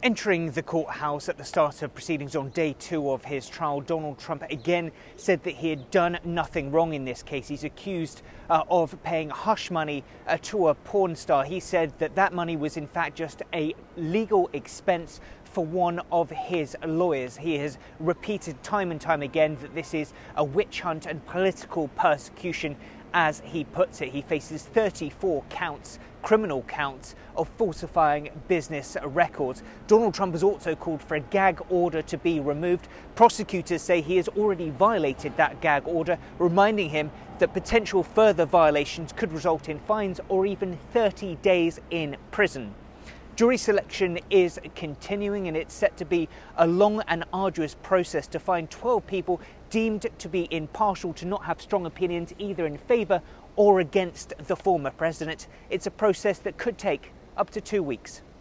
Entering the courthouse at the start of proceedings on day 2 of his trial, Donald Trump again said that he had done nothing wrong in this case. He's accused of paying hush money to a porn star. He said that that money was in fact just a legal expense for one of his lawyers. He has repeated time and time again that this is a witch hunt and political persecution, as he puts it. He faces 34 counts, criminal counts, of falsifying business records. Donald Trump has also called for a gag order to be removed. Prosecutors say he has already violated that gag order, reminding him that potential further violations could result in fines or even 30 days in prison. Jury selection is continuing, and it's set to be a long and arduous process to find 12 people deemed to be impartial, to not have strong opinions either in favour or against the former president. It's a process that could take up to 2 weeks.